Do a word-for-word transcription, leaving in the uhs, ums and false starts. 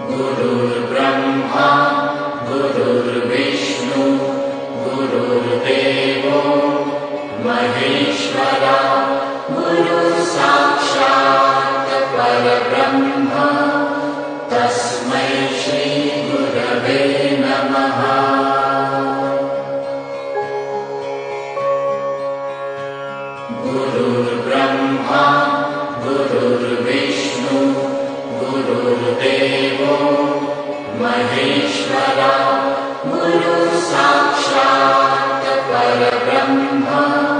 गुरुर्ब्रह्मा गुरुर्विष्णु गुरुर्देवो महेश्वरा गुरुसाक्षात् परब्रह्म तस्मै श्री गुरवे नमः। गुरुर्ब्रह्मा गुरुर्विष्णु गुरुर्देवो महेश्वरा गुरुसाक्षात् परब्रह्म